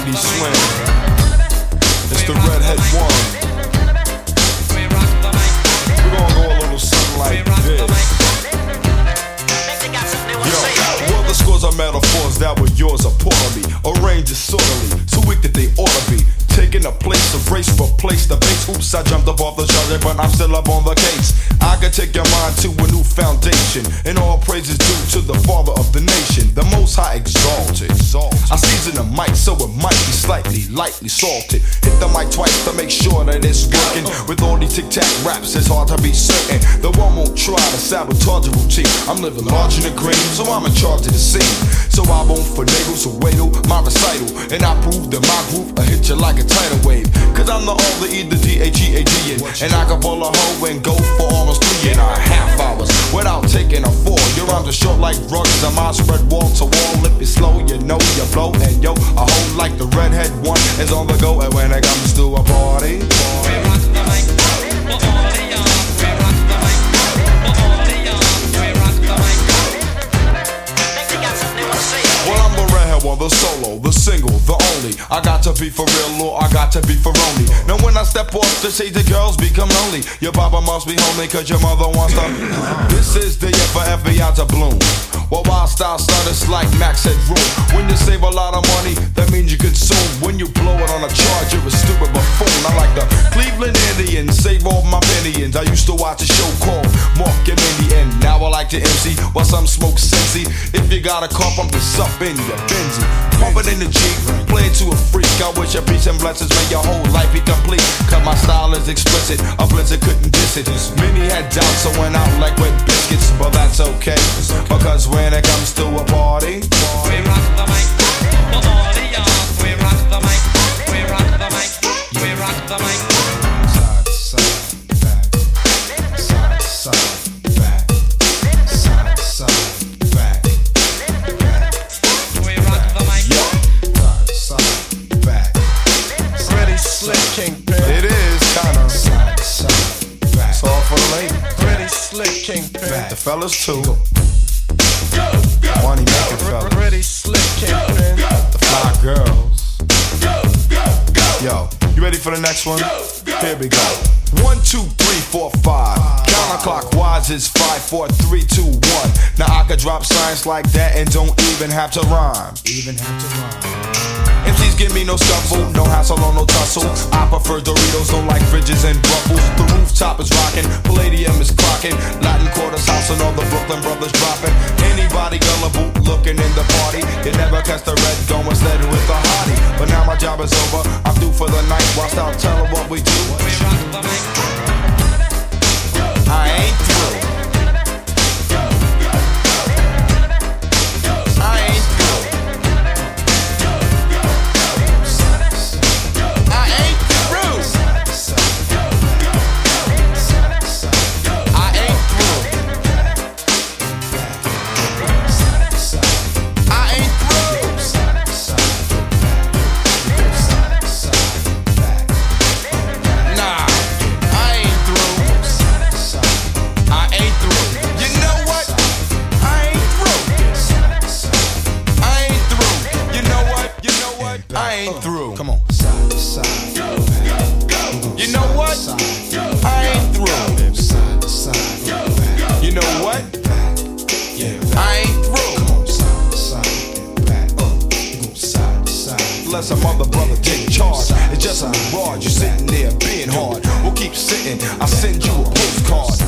lady swing. It's the redhead one. We're gonna go a little something like this. Yo, well, the scores are metaphors that were yours apparently. Arranged disorderly, so weak that they ought to be. Taking a place, a race, replace the base. Oops, I jumped up off the charger, but I'm still up on the case. I can take your mind to a new foundation, and all praises due to the father of the nation, the most high exalted. I season the mic so it might be slightly, lightly salted. Hit the mic twice to make sure that it's working. With all these tic-tac raps, it's hard to be certain. The one won't try to sabotage a routine. I'm living large in the green, so I'm in charge of the scene. So I won't finagle, so wait my recital, and I prove that my groove will hit you like a tidal wave. Cause I'm the all, the E, the D, H, E, A, D, and I can pull a hoe and go for almost 3.5 hours without taking a fall. Your rhymes are short like rugs, I'm on spread wall to wall. If it's slow, you know you blow. And yo, a hoe like the redhead one is on the go. And when it comes to a party, we rock the mic, we rock the mic, we rock the mic, we rock the mic. Well, I'm the redhead one, the solo, the single, the only. I got to be for real or I got to be for only. Now when I step off the stage, the girls become lonely. Your papa must be homely cause your mother wants to. This is the year for FBI to bloom. Well, wild style starters like Max said room. When you save a lot of money, that means you consume. When you blow it on a charge, you're a stupid buffoon. I like the Cleveland Indians, save all my millions. I used to watch a show called Mark and Mindy, and now I like to MC while some smoke sexy. If you got a car, pump this up in your Benzie. Pump it in the Jeep, play it to a freak. I wish your peace and blessings make your whole life be complete. Cause my style is explicit, a blizzard couldn't diss it. Many had doubts, so went out like wet biscuits. But that's okay, because when it comes to a party, we rock the mic, we rock the mic, we rock the mic, we rock the mic. Side to side, back, side to side, back, side to side, back, back. We rock the mic, side to side, back. Pretty slick, Kingpin. It is kinda side to side, back. It's all for the lady. Pretty slick, Kingpin. The fellas too. Money making fellas. Pretty slick, Kingpin. The fly girls. Yo, you ready for the next one? Here we go. 1, 2, 3, 4, 5. Counterclockwise is 5, 4, 3, 2, 1. Now I could drop science like that and don't even have to rhyme. MCs give me no scuffle, no hassle or no tussle. I prefer Doritos, don't like fridges and ruffles. The rooftop is rocking, Palladium is clocking. Latin Quarters house and all the Brooklyn brothers dropping. Anybody gullible looking in the party, you never catch the red going steady with the hottie. But now my job is over, I'm due for the night. Whilst I'll tell her what we do, we rock the mic. I ain't through. I ain't through. Come on. Side to side. You know what? I ain't through. Side to side. You know what? I ain't through. Come on. Side to side. Back. Side to side. Let some other brother take charge. It's just a mirage. You're sitting there being hard. We'll keep sitting. I'll send you a postcard.